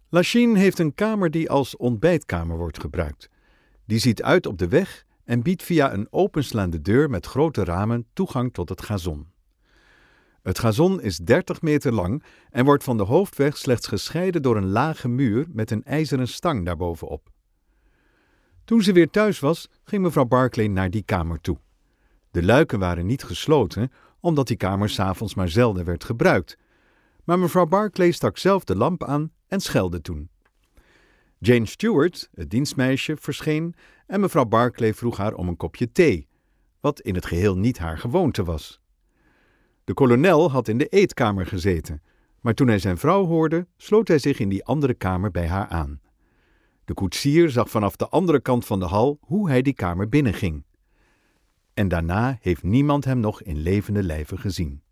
Lachine heeft een kamer die als ontbijtkamer wordt gebruikt. Die ziet uit op de weg en biedt via een openslaande deur met grote ramen toegang tot het gazon. Het gazon is 30 meter lang en wordt van de hoofdweg slechts gescheiden door een lage muur met een ijzeren stang daarbovenop. Toen ze weer thuis was, ging mevrouw Barclay naar die kamer toe. De luiken waren niet gesloten, omdat die kamer 's avonds maar zelden werd gebruikt. Maar mevrouw Barclay stak zelf de lamp aan en schelde toen. Jane Stewart, het dienstmeisje, verscheen en mevrouw Barclay vroeg haar om een kopje thee, wat in het geheel niet haar gewoonte was. De kolonel had in de eetkamer gezeten, maar toen hij zijn vrouw hoorde, sloot hij zich in die andere kamer bij haar aan. De koetsier zag vanaf de andere kant van de hal hoe hij die kamer binnenging. En daarna heeft niemand hem nog in levende lijve gezien.